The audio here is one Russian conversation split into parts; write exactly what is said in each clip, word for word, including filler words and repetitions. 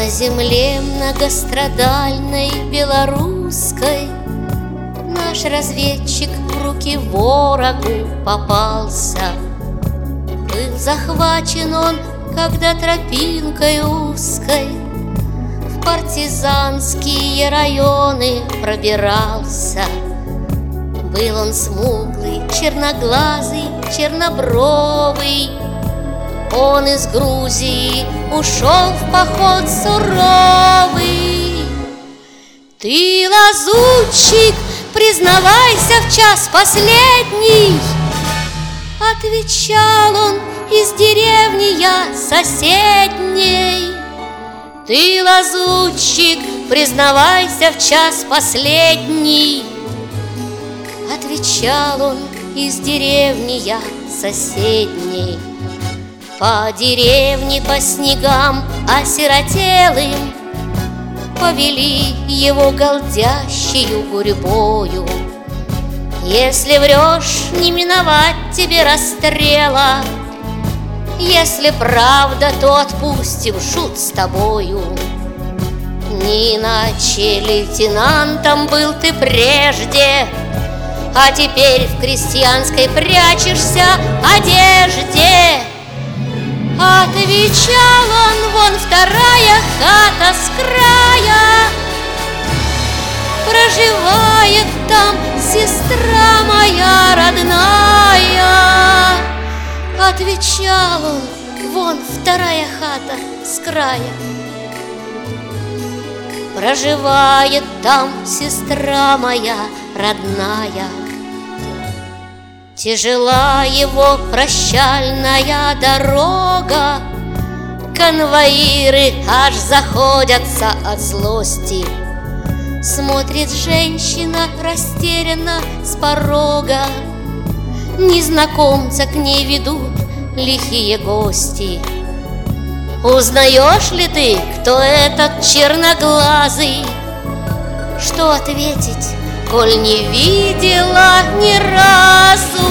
На земле многострадальной белорусской наш разведчик в руки ворогу попался. Был захвачен он, когда тропинкой узкой в партизанские районы пробирался. Был он смуглый, черноглазый, чернобровый. Он из Грузии ушел в поход суровый. Ты, лазутчик, признавайся в час последний, отвечал он из деревни я соседней. Ты, лазутчик, признавайся в час последний, отвечал он из деревни я соседней. По деревне, по снегам осиротелым повели его голдящую гурьбою. Если врешь, не миновать тебе расстрела, если правда, то отпустим шут с тобою. Не иначе лейтенантом был ты прежде, а теперь в крестьянской прячешься одежде. Отвечал он: вон вторая хата с края, проживает там сестра моя родная. Отвечал он: вон вторая хата с края, проживает там сестра моя родная. Тяжела его прощальная дорога, конвоиры аж заходятся от злости. Смотрит женщина растерянно с порога, незнакомца к ней ведут лихие гости. Узнаешь ли ты, кто этот черноглазый? Что ответить, коль не видела ни разу?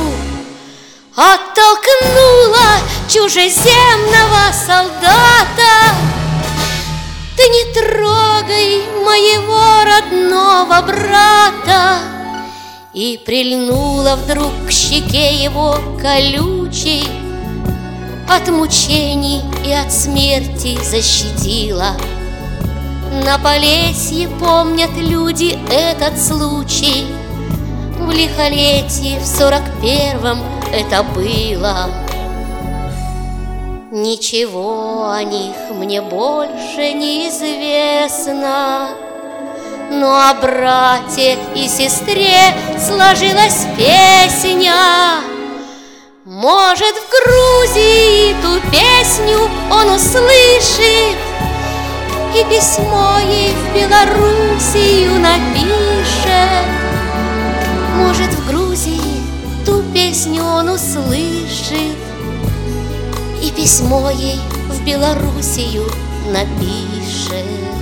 Оттолкнула чужеземного солдата: ты не трогай моего родного брата. И прильнула вдруг к щеке его колючей, от мучений и от смерти защитила. На Полесье помнят люди этот случай, в лихолетье в сорок первом это было. Ничего о них мне больше не известно, но о брате и сестре сложилась песня. Может, в Грузии ту песню он услышит и письмо ей в Белоруссию напишет. Может, в Грузии ту песню он услышит и письмо ей в Белоруссию напишет.